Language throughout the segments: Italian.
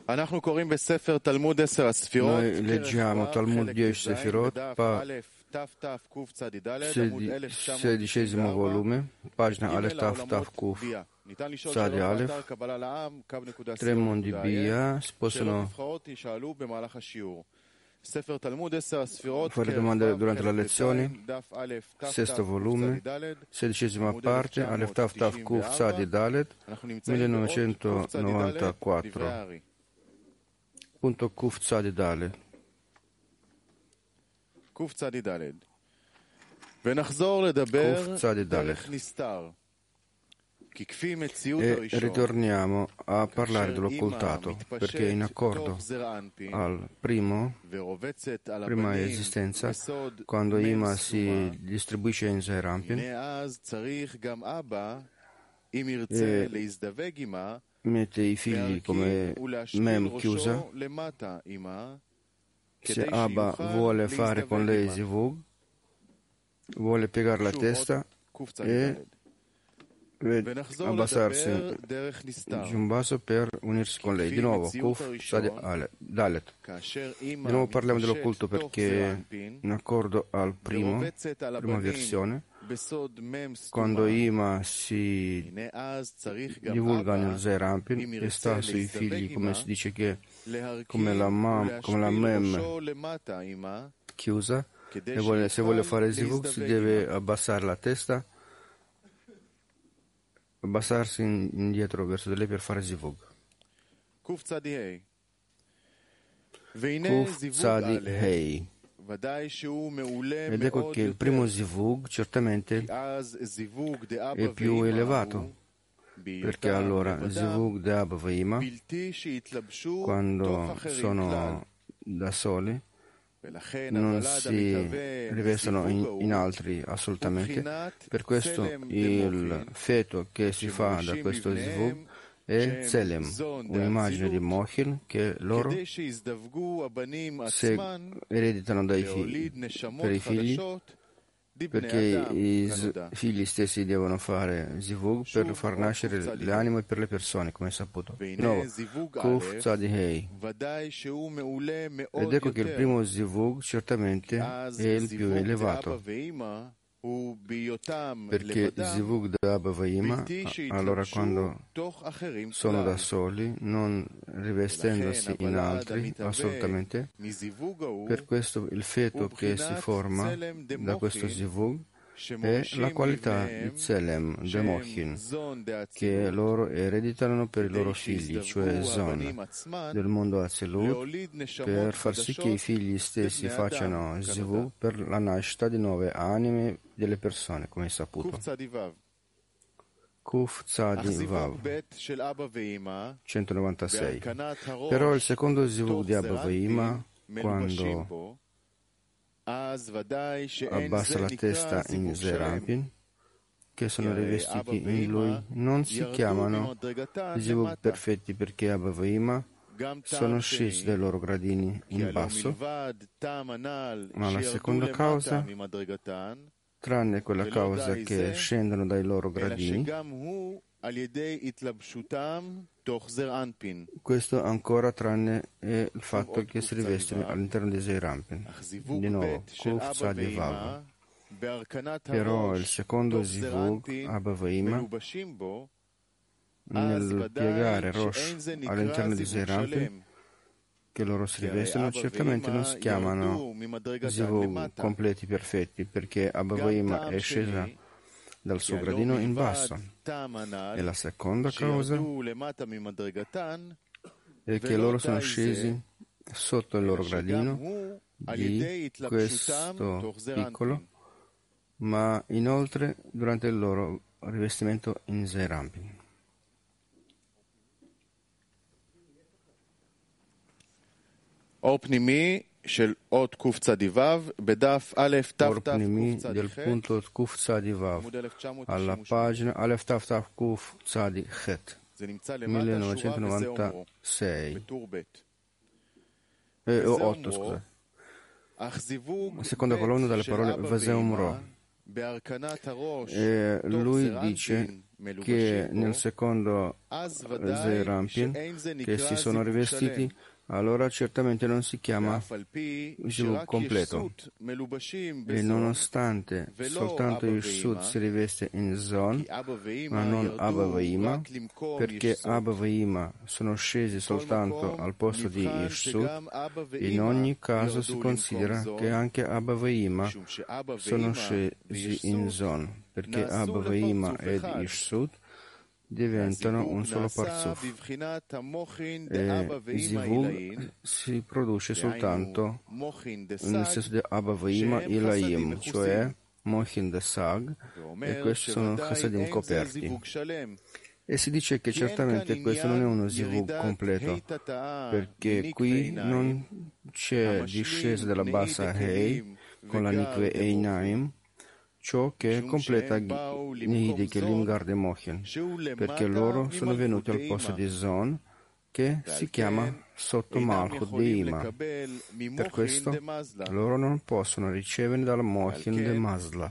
Noi leggiamo Talmud 10 Sefirot, 16° volume, pagina Alef Taf Taf Kuf Tzadi Alef. Tre mondi Bia si possono fare domande durante la lezione. Sesto volume, 16ª parte, Alef Taf Taf Kuf Tzadi Dalet, 1994. Punto Kuf Tzadi Dalet. Kuf Tzadi Dalet. E ritorniamo a parlare dell'occultato, perché in accordo al prima esistenza, quando Ima si distribuisce in Zeirampin e mette i figli come mem chiusa, se Abba vuole fare con lei zivug, vuole piegare la testa e abbassarsi giù un basso per unirsi con lei. Di nuovo, Kuf Tzadi Dalet. Di nuovo parliamo dell'occulto perché in accordo al prima versione, quando Ima si divulga nel Zeirampin e sta sui figli, come si dice che come la mem chiusa, e se vuole fare zivug si deve abbassare la testa, abbassarsi indietro verso di lei per fare zivug. Kuf Tzadi Hei. Ed ecco che il primo zivug certamente è più elevato, perché allora zivug de Abba Veima, quando sono da soli, non si rivestono in altri assolutamente. Per questo il feto che si fa da questo zivug è Tselem, un'immagine di Mohin che loro ereditano per i figli, perché i figli stessi devono fare zivug per far nascere le anime per le persone, come è saputo. Di nuovo, Kuf Tzadi Hei. Ed ecco che il primo zivug certamente è il più elevato, perché zivug da Abba Veima, allora quando sono da soli, non rivestendosi in altri assolutamente, per questo il feto che si forma da questo zivug è la qualità di Tselem, de Mohin, che loro ereditano per i loro figli, cioè Zon, del mondo Atzilut, per far sì che i figli stessi facciano zivug per la nascita di nuove anime delle persone, come è saputo. Kuf Tzadi Vav 196. Però il secondo zivug di Abba Veima, quando abbassa la testa in Zeirampin, che sono rivestiti in lui, non si chiamano zivug perfetti, perché Abba Veima sono scesi dai loro gradini in basso, ma la seconda causa, tranne quella causa che scendono dai loro gradini, questo ancora tranne è il fatto che si rivestono all'interno di Zeirampin. Di nuovo, Kuf Tzadi Vav. Però il secondo zivug, Abba Veima, nel piegare Rosh all'interno di Zeirampin, che loro si rivestono, certamente non si chiamano zivug completi perfetti, perché Abba Veima è scesa dal suo gradino in basso. E la seconda causa è che loro sono scesi sotto il loro gradino di questo piccolo, ma inoltre durante il loro rivestimento in Zeirampin. Or Pnimi del punto Kuf Tzadi Vav alla pagina Alef Taf Taf Kuf Tzadi Het 1996 8, scusate. Seconda colonna dalle parole Vaseum Ro. E lui dice che nel secondo Zeir Anpin che si sono rivestiti, allora certamente non si chiama Zivug completo. E nonostante soltanto Yeshut si riveste in Zon, ma non Abba Veima, perché Abba Veima sono scesi soltanto al posto di Yeshut, in ogni caso si considera che anche Abba Veima sono scesi in Zon, perché Abba Veima ed Yeshut diventano un solo parzuf. E Zivug si produce soltanto nel senso di Abba Veima Ilayim, cioè Mochin de Sag, e questi sono Chasadim coperti. E si dice che certamente questo non è uno Zivug completo, perché qui non c'è discesa della bassa Hei con la Nikve Einaim, ciò che completa Nihidi Kelim Gard e Mochin, perché loro sono venuti al posto di Zon, che si chiama sotto Malchut Deima. Per questo loro non possono ricevere dal Mochin de Masla.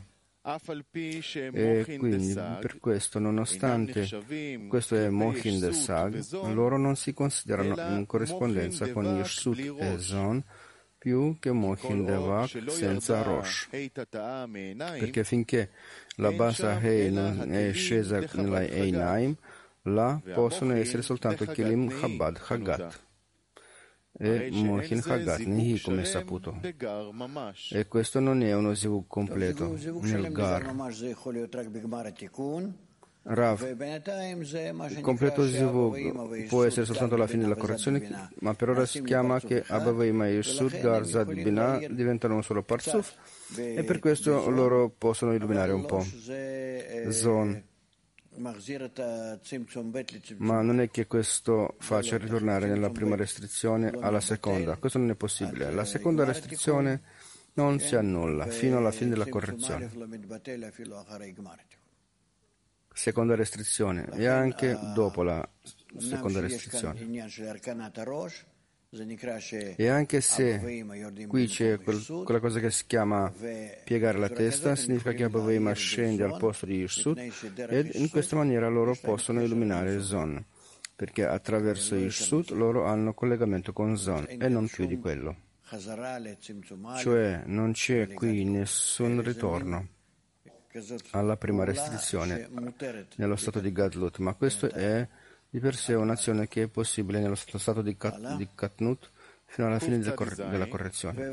E quindi per questo, nonostante questo è Mochin de Sag, loro non si considerano in corrispondenza con Yeshut e Zon più che Mochin de Vak senza Rosh, perché finché la bassa Hei non è scesa nella Einaim, là possono essere soltanto Kelim Chabad Chagat e Mochin Chagat Nihi, come è saputo. E questo non è uno Zivug completo nel Gar. Rav, il completo Zivug può essere soltanto alla fine della correzione, ma per ora si chiama che Abba Veima e Yeshut, Gar, Zad, Binah diventano un solo parzuf, e per questo loro possono illuminare un po'. Zon. Ma non è che questo faccia ritornare nella prima restrizione alla seconda, questo non è possibile. La seconda restrizione non si annulla fino alla fine della correzione. Seconda restrizione e anche dopo la seconda restrizione. E anche se qui c'è quella cosa che si chiama piegare la testa, significa che Abba Veima scende al posto di Yeshut, ed in questa maniera loro possono illuminare Zon, perché attraverso Yeshut loro hanno collegamento con Zon e non più di quello. Cioè non c'è qui nessun ritorno alla prima restrizione nello stato di Gadlut, ma questo è di per sé un'azione che è possibile nello stato di Katnut fino alla fine della correzione.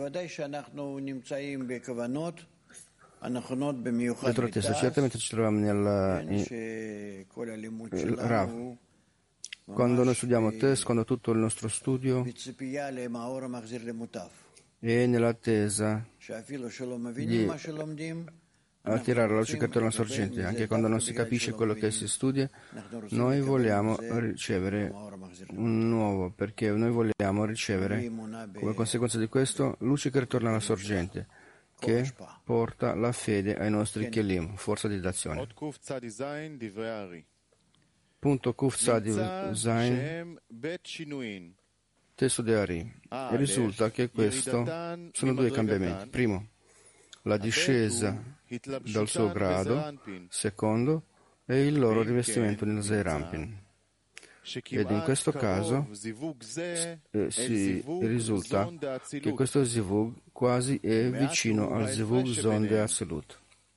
Dietro il testo, certamente ci troviamo nel Rav. Quando noi studiamo test, quando tutto il nostro studio è nell'attesa di attirare la luce che torna alla sorgente, anche quando non si capisce quello che si studia, noi vogliamo ricevere un nuovo, perché noi vogliamo ricevere come conseguenza di questo luce che ritorna alla sorgente, che porta la fede ai nostri kelim, forza di d'azione. Punto Kuf Tzadi Zain, testo di Ari. E risulta che questo sono due cambiamenti. Primo, la discesa dal suo grado, secondo, è il loro rivestimento nel Zeir Anpin. Ed in questo caso si risulta che questo Zivug quasi è vicino al Zivug Zon de Atzilut.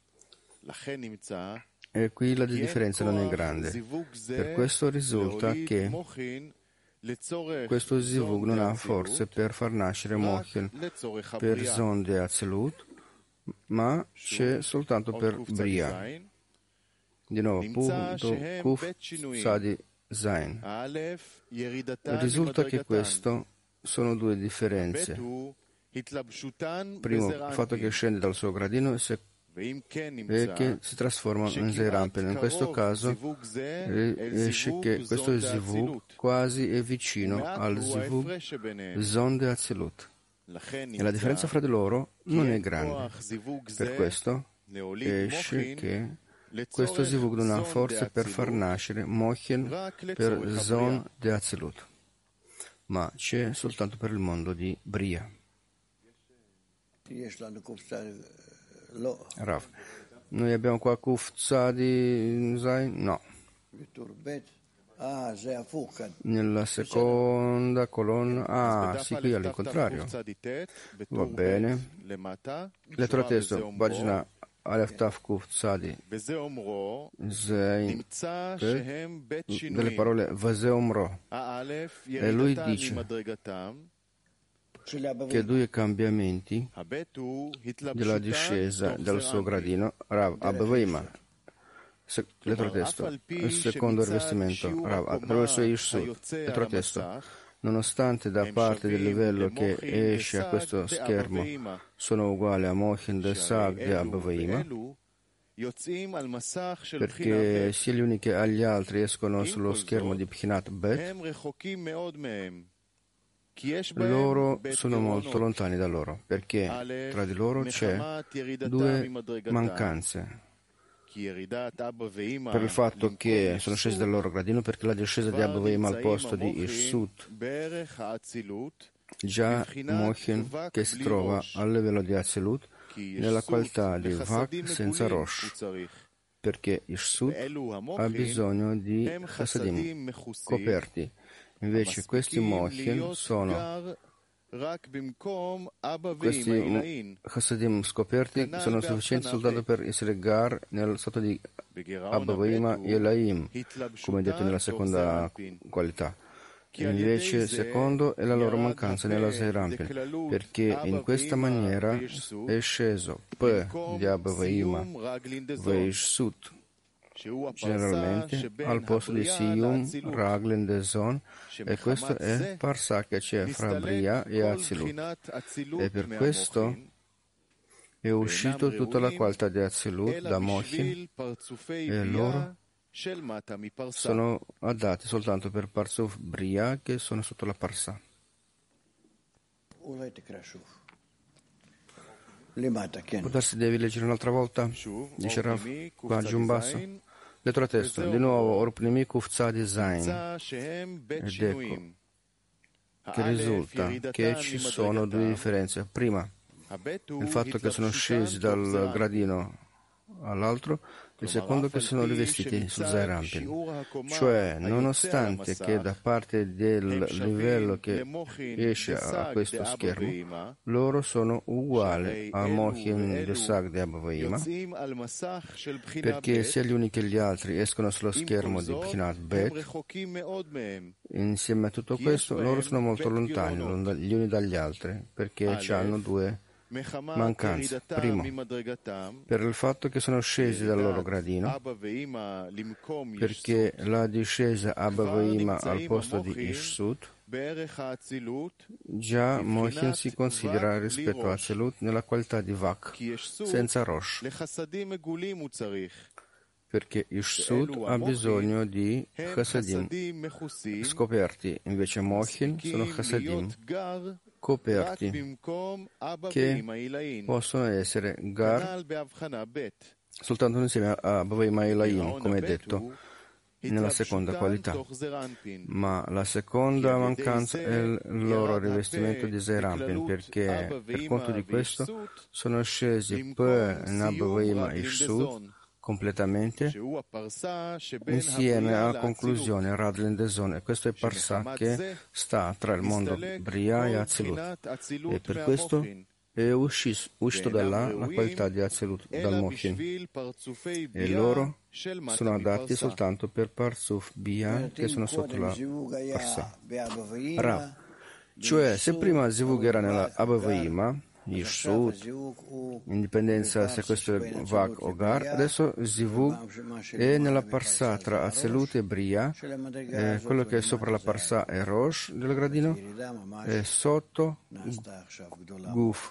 E qui la differenza non è grande. Per questo risulta che questo Zivug non ha forze per far nascere Mochin per Zon de Atzilut, ma c'è soltanto per Bria. Di nuovo, punto Kuf Tzadi Zain. Risulta che questo sono due differenze. Primo, il fatto che scende dal suo gradino e che si trasforma in Zeir Anpin. In questo caso esce che questo Zivug quasi è vicino al Zivug Zon de Atzilut. E la differenza fra di loro non è grande. Per questo esce che questo Zivug non ha forze per far nascere Mochin per Zon de Atzilut, ma c'è soltanto per il mondo di Bria. Rav, Noi abbiamo qua Kuf Tzadi Zain? No. Nella seconda colonna, sì, qui all'incontrario. Va bene. Lettera testo, pagina Alef Taf Kuf Tzadi Zain, delle parole Vaseomro. E lui dice che due cambiamenti della discesa del suo gradino, Rav Abavima, lettera testo, il secondo rivestimento, Rav, attraverso Yishsut, lettera testo, nonostante da parte del livello che esce a questo schermo sono uguali a Mochin de Sag di Abavima, perché sia gli uni che agli altri escono sullo schermo di Pchinat Bet, loro sono molto lontani da loro, perché tra di loro c'è due mancanze. Per il fatto che sono scesi dal loro gradino, perché la discesa di Abavim al posto di Ishsut, già Mochin che si trova al livello di Atzilut nella qualità di Vak senza Rosh, perché Ishsut ha bisogno di Chasadim coperti. Invece questi Mochin sono questi Chasadim scoperti sono sufficienti soltanto per essere Gar nel stato di Abavima e Elaim, come detto nella seconda qualità. Invece secondo è la loro mancanza nella Zeirampin, perché in questa maniera è sceso P di Abavima Veishsut generalmente al posto di Siyum Raglen de Zon, e questo è Parsa che c'è fra Bria e Atzilut, e per questo è uscito tutta la qualità di Atzilut da Mochin e loro sono adatti soltanto per Parsuf Bria che sono sotto la Parsa. Può darsi devi leggere un'altra volta? Dice Rav, qua giù in basso. Lettera testo, di nuovo Orpnimi Kufzadi Zain. Ed ecco che risulta che ci sono due differenze. Prima, il fatto che sono scesi dal gradino all'altro, il secondo che sono rivestiti su Zeirampin, cioè nonostante che da parte del livello che esce a questo schermo loro sono uguali a Mochin de Sag di Abavima, perché sia gli uni che gli altri escono sullo schermo di Pchinat Bet. Insieme a tutto questo loro sono molto lontani gli uni dagli altri, perché hanno due mancanza. Primo, per il fatto che sono scesi dal loro gradino, perché la discesa Abavima al posto di Ishsut, già Mochin si considera rispetto a Atzilut nella qualità di Vak, senza Rosh, perché Ishsut ha bisogno di Chasadim scoperti, invece Mochin sono Chasadim coperti che possono essere Gar soltanto insieme a Abavima e Elaim, come è detto nella seconda qualità. Ma la seconda mancanza è il loro rivestimento di Zeirampin, perché per conto di questo sono scesi per Abavima e Ishsut completamente insieme alla conclusione Radlen de Zon, e questo è Parsa che sta tra il mondo Bria e Atzilut, e per questo è uscito da là la qualità di Atzilut dal Mochin, e loro sono adatti soltanto per Parsuf Bia che sono sotto la Parsa Rav, cioè se prima Zivug era nella Abavima Yishsut, indipendenza se questo è Vak o Gar, adesso Zivug è nella Parsa tra Atzilut e Bria, quello che è sopra la Parsa è Rosh del gradino, e sotto Guf.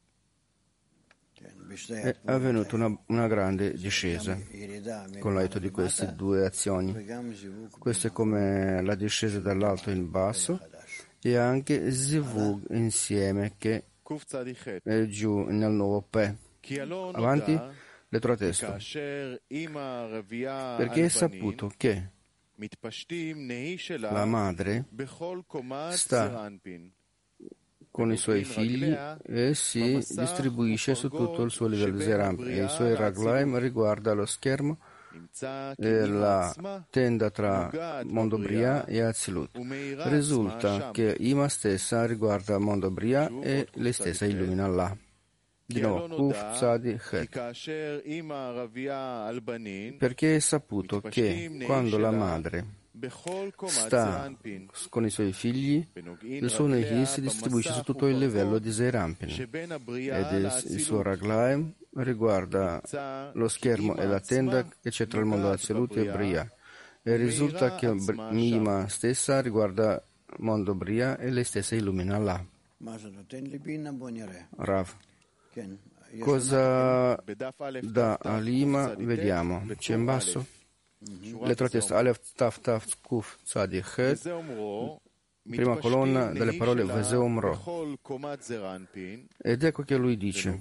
È avvenuta una grande discesa con l'aiuto di queste due azioni. Questo è come la discesa dall'alto in basso, e anche Zivug insieme che è giù nel nuovo Pe. Avanti, lettera testo. Perché è saputo che la madre sta con i suoi figli e si distribuisce su tutto il suo livello di Zeirampin. E i suoi Raglaim riguarda lo schermo e la tenda tra mondo Bria e Atzilut. Risulta che Ima stessa riguarda mondo Bria e lei stessa illumina Allah. Di nuovo, Kuf Tzadi Het. Perché è saputo che quando la madre sta con i suoi figli, il suo Nehi si distribuisce su tutto il livello di Zeirampin ed il suo Raglaim riguarda lo schermo e la tenda che c'è tra il mondo Atzilut e Bria, e risulta che Ima stessa riguarda mondo Bria e lei stessa illumina Allah. Rav, cosa dà all'Ima? Vediamo, c'è in basso lettera testa Alef Taf Taf Kuf Tzadi Het, prima colonna delle parole Vezeomro, ed ecco che lui dice: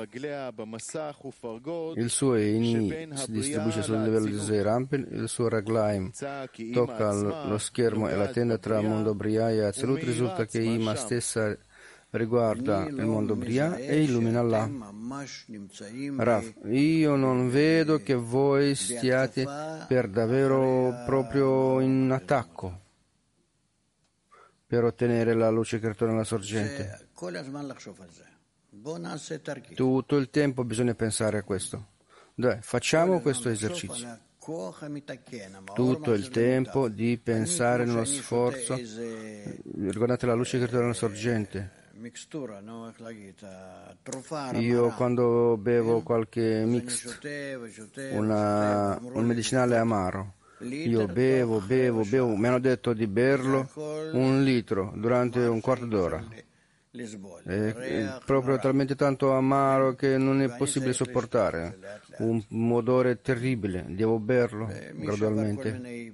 il suo Eini si distribuisce sul livello di Zeirampin, il suo Raglaim tocca lo schermo e la tenda tra mondo Bria e Atzilut. Risulta che Ima stessa riguarda il mondo Bria e illumina Allah. Rav, io non vedo che voi stiate per davvero proprio in attacco per ottenere la luce che ritorna alla sorgente. Tutto il tempo bisogna pensare a questo. Dai, facciamo questo esercizio. Tutto il tempo di pensare nello sforzo. Ricordate la luce che ritorna alla sorgente. Io quando bevo qualche mix, un medicinale amaro, io bevo, mi hanno detto di berlo 1 litro durante un quarto d'ora. È proprio talmente tanto amaro che non è possibile sopportare, un odore terribile, devo berlo gradualmente.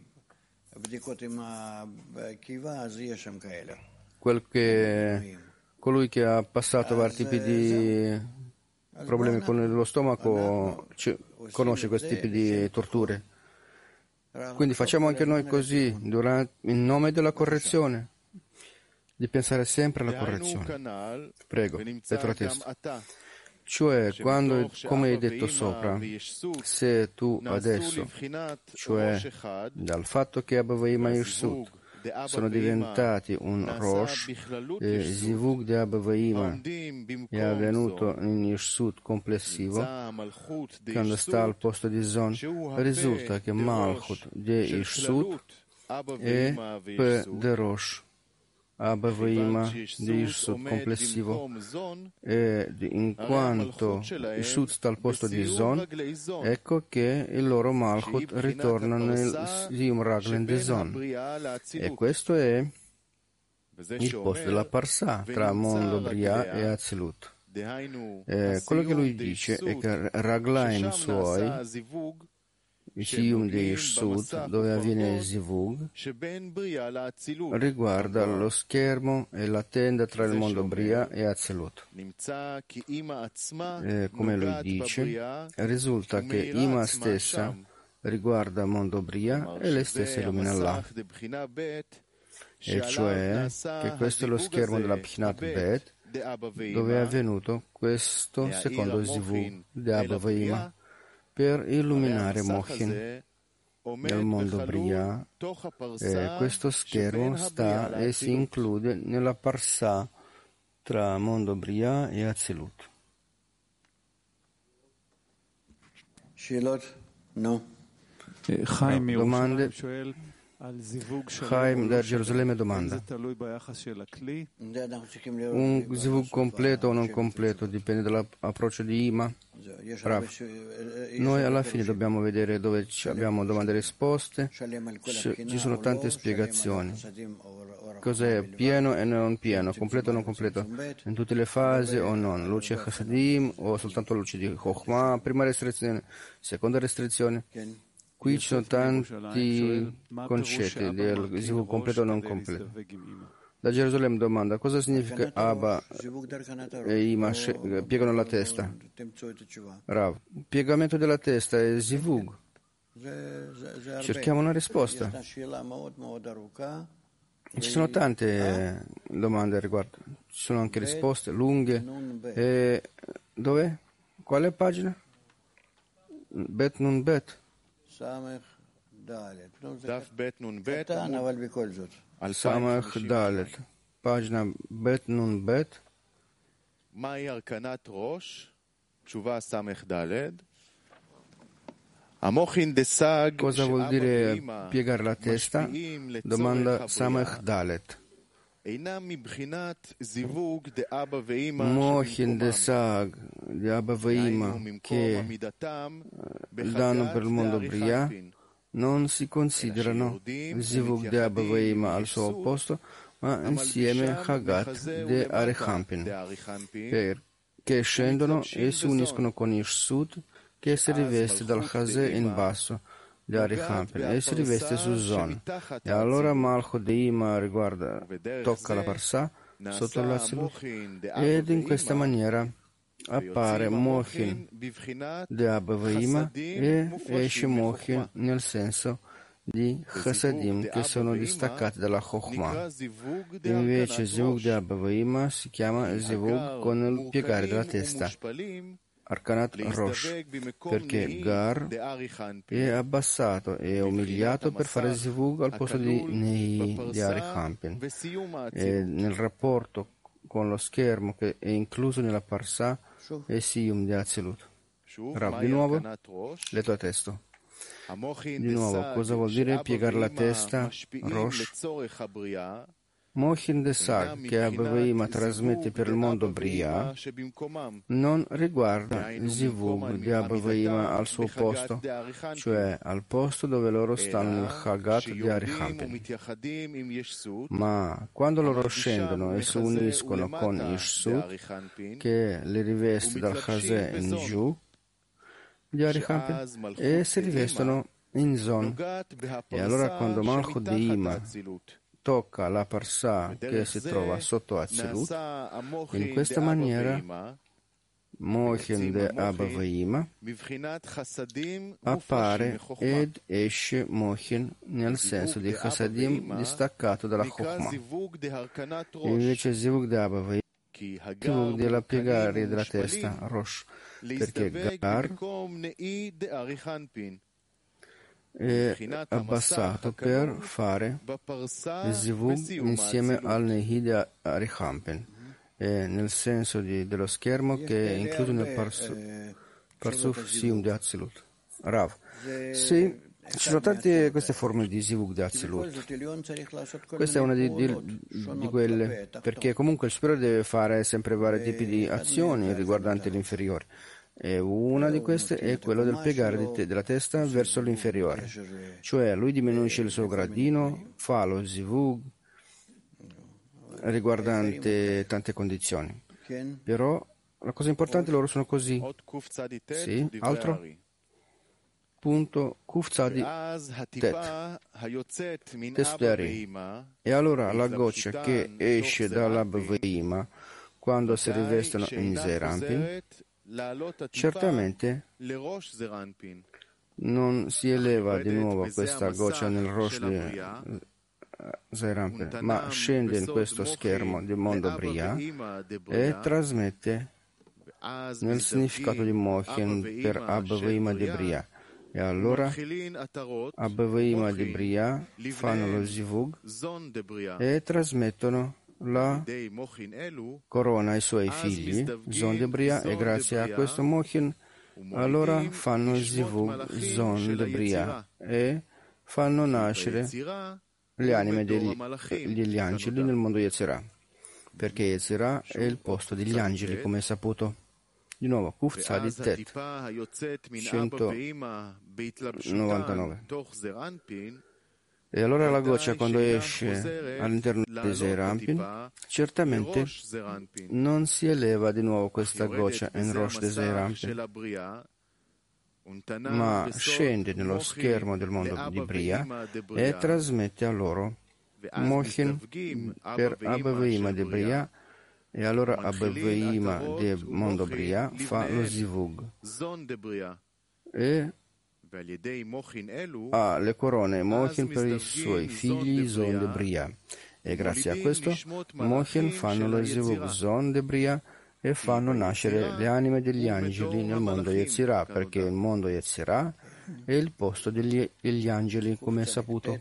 Colui che ha passato vari tipi di problemi con lo stomaco conosce questi tipi di torture. Quindi facciamo anche noi così, in nome della correzione, di pensare sempre alla correzione. Prego, lettera testa. Cioè, quando, come hai detto sopra, se tu adesso, cioè dal fatto che Abavayim e Yeshut sono diventati un Rosh, e Zivug di Abavayim è avvenuto in Yeshut complessivo, quando sta al posto di Zon, risulta che Malchut di Yeshut è P de Rosh, Abavayim di Yeshut complessivo, e in quanto Yeshut sta al posto di Zon, ecco che il loro Malchut ritorna nel Zim Raglen di Zon, e questo è il posto della Parsa tra mondo Bria e Atzilut. Quello che lui dice è che Raglaim suoi, il Siyum di Yeshut, dove avviene il Zivug, riguarda lo schermo e la tenda tra il mondo Bria e Atzilut. Come lui dice, risulta che Ima stessa riguarda mondo Bria e lei stessa illumina Allah. E cioè che questo è lo schermo della Bchinat Bet, dove è avvenuto questo secondo Zivug di Abavayim, per illuminare Mochin nel mondo Bria, e questo schermo sta e si include nella Parsa tra mondo Bria e Atzilut. No. Domande? Chaim da Gerusalemme domanda: un Zivug completo o non completo dipende dall'approccio di Ima? Bravo. Noi alla fine dobbiamo vedere dove abbiamo domande e risposte. Ci sono tante spiegazioni. Cos'è pieno e non pieno, completo o non completo, in tutte le fasi o non, luce Chasadim o soltanto luce di Chokhmah, prima restrizione, seconda restrizione. Qui ci sono tanti concetti del Zivug completo o non completo. Da Gerusalemme domanda: cosa significa Abba e Ima piegano la testa? Rav, il piegamento della testa è Zivug. Cerchiamo una risposta. Ci sono tante domande a riguardo. ci sono anche risposte lunghe. E dove? Quale pagina? Bet nun bet. דף ב' נ"ב, Al Samach Dalet. Pagina Bet nun bet. מהי הרכנת ראש? תשובה ס"ד. המוחין דסג Cosa vuol dire piegare la testa? Domanda Samach Dalet. אינם מבחינת זיווג דאבא ואמא Mochin de Sag di Abba Veima che danno per il mondo Bria non si considerano Zivug de Abba Veima al suo opposto, ma insieme Hagat de Arechampin, che scendono e si uniscono con Ishsut, che si riveste dal Chazè in basso di Arechampin e si riveste su Zon. E allora Malchut de Ima tocca la Parsà sotto l'Azilut, ed in questa maniera appare Mochin de Abba Veima e esce Mochin nel senso di Chasadim che sono distaccati dalla Chokhmah. Invece Zivug de Abba Veima si chiama Zivug con il piegare della testa, Arkanat Rosh, perché Gar è abbassato e umiliato per fare Zivug al posto di Nehi di Arechampin. E nel rapporto con lo schermo che è incluso nella Parsà e Siyum di Azilut. Rav, di nuovo, letto a testo. Di nuovo, cosa vuol dire piegare la testa? Rosh. Mochin de Sag, che Abba Veima trasmette per il mondo Bria, non riguarda Zivug di Abba Veima al suo posto, cioè al posto dove loro stanno nel Chagat di Arechampin. Ma quando loro scendono e si uniscono con Ishsut, che li riveste dal Chazè in giù di Arechampin, e si rivestono in Zon. E allora quando Malchut di Ima tocca la Parsà che si trova sotto Azilut, in questa maniera Mochin de Abba Veima appare ed esce Mochin nel senso di Chasadim distaccato dalla Chokhmah. Invece Zivug de Abba Veima Zivug della piegare della testa, Rosh, perché Gar è abbassato per fare Zivug insieme al Nehi di Arechampin, nel senso dello schermo che è incluso nel Parsuf Siyum di Azilut. Rav, sì, ci sono tante queste forme di Zivug di Azilut. Questa è una di quelle, perché comunque il superiore deve fare sempre vari tipi di azioni riguardanti l'inferiore. E una di queste è quella del piegare della testa verso l'inferiore, cioè lui diminuisce il suo gradino, fa lo Zivug riguardante tante condizioni. Però la cosa importante loro sono così. Sì, altro? Punto Kufzadi Tet. Testari. E allora la goccia che esce dall'Abba Veima quando si rivestono in Zeirampin certamente non si eleva di nuovo questa goccia nel Rosh di Zeirampin, ma scende in questo schermo del mondo Bria e trasmette nel significato di Mochin per Abba Veima di Bria. E allora Abba Veima di Bria fanno lo Zivug e trasmettono la corona ai suoi figli, Zon de Bria, e grazie a questo Mochin allora fanno Zivug Zon de Bria e fanno nascere le anime degli angeli nel mondo Yetzirah, perché Yetzirah è il posto degli angeli, come è saputo. Di nuovo, Kuf Tzadi Tet 199. E allora la goccia quando esce all'interno di Zeirampin certamente non si eleva di nuovo questa goccia in Rosh de Zeirampin, ma scende nello schermo del mondo di Bria e trasmette a loro Mochin per Abba Veima di Bria, e allora Abba Veima del mondo Bria fa lo Zivug e ha le corone Mochin per i suoi figli Zon de Bria, E grazie a questo, Mochen fanno lo Zivug Zon de Bria e fanno nascere le anime degli angeli nel mondo Yetzirah, perché il mondo Yetzirah è il posto degli angeli, come è saputo.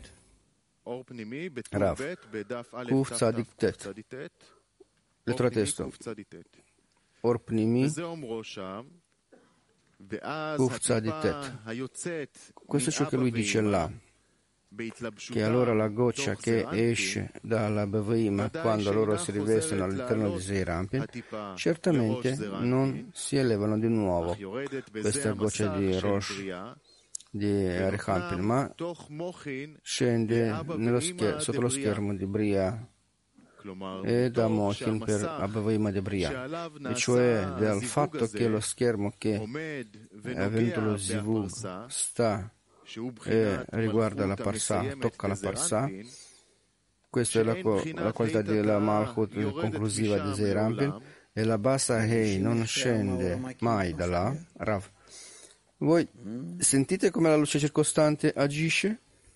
Rav, Kuf Tzadik Tet. Lettera testo. Or Pnimi, Kuf Tzadik Tet. Questo è ciò che lui dice là, che allora la goccia che esce dalla Bavaima quando loro si rivestono all'interno di Zeirampin, certamente non si elevano di nuovo questa goccia di Rosh di Arihampin, ma scende sotto lo schermo di Bria e da Mochin per Abavaima di Bria, e cioè dal fatto che lo schermo che è venuto lo Zivug sta e riguarda la Parsà, tocca la Parsà. Questa è la qualità della Malchut conclusiva di Zeirampin, e la bassa Hei non scende mai da là. Rav, voi sentite come la luce circostante agisce?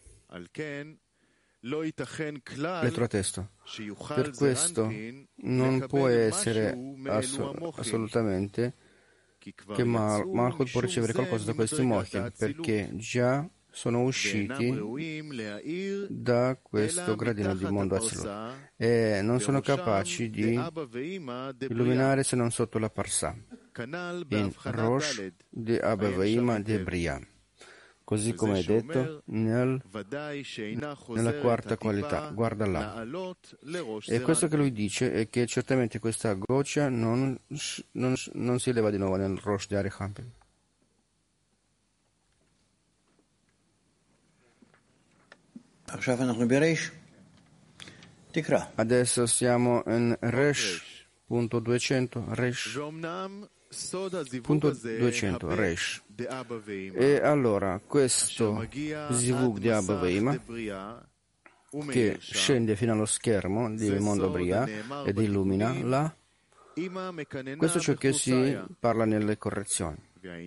Lettera testo. Per questo non può essere assolutamente che Malchut può ricevere qualcosa da questi Mochin, perché già sono usciti da questo gradino di mondo Atzilut e non sono capaci di illuminare se non sotto la Parsà, in Rosh di Abavaima di Bria, così come è detto nella quarta qualità. Guarda là. E questo che lui dice è che certamente questa goccia non si eleva di nuovo nel Rosh di Arihampin. Adesso siamo in Resh, punto 200, Resh, punto 200, Resh. E allora, questo Zivug di Abavaima, che scende fino allo schermo di mondo Bria ed illumina là, questo è ciò che si parla nelle correzioni.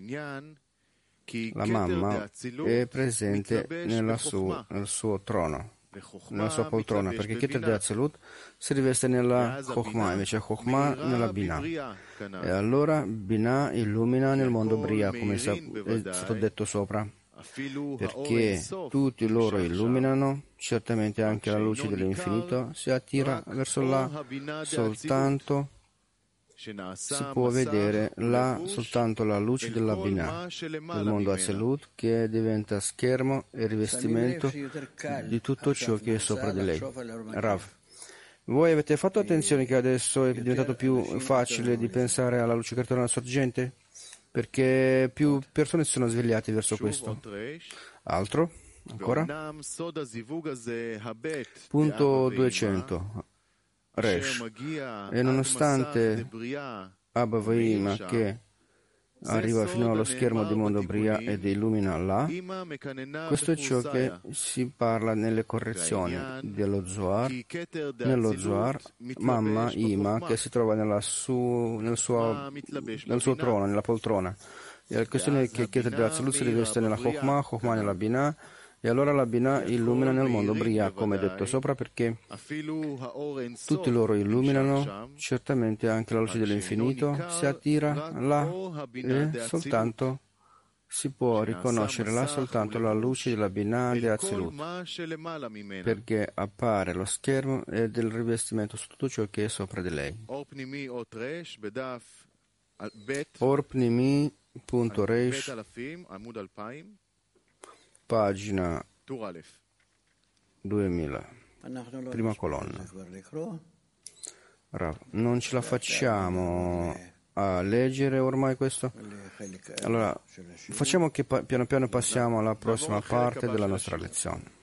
La mamma è presente nel suo trono, nella sua poltrona, perché Keter de Atzilut si riveste nella Chokhmah, invece Chokhmah nella Binah. E allora Binah illumina nel mondo Bria, come è stato detto sopra, perché tutti loro illuminano, certamente anche la luce dell'infinito si attira verso là, soltanto si può vedere là soltanto la luce della Binah, del mondo Atzilut, che diventa schermo e rivestimento di tutto ciò che è sopra di lei. Rav, voi avete fatto attenzione che adesso è diventato più facile di pensare alla luce cartolina sorgente? Perché più persone si sono svegliate verso questo. Altro? Ancora? Punto 200. Resh. E nonostante Abavaima che arriva fino allo schermo di mondo Bria ed illumina là, questo è ciò che si parla nelle correzioni dello Zohar. Nello Zohar, mamma Ima che si trova nel suo trono, nella poltrona. E la questione è che Keter de Atzilut si riveste nella Chokhmah, Chokhmah nella Binah, e allora la Binah illumina nel mondo Bria, come detto sopra, perché tutti loro illuminano, certamente anche la luce dell'infinito si attira là e soltanto si può riconoscere là soltanto la luce della Binah di Atzilut, perché appare lo schermo e del rivestimento su tutto ciò che è sopra di lei. Or Pnimi.Reish, pagina 2000, prima colonna. Rav, non ce la facciamo a leggere ormai questo? Allora, facciamo che piano piano passiamo alla prossima parte della nostra lezione.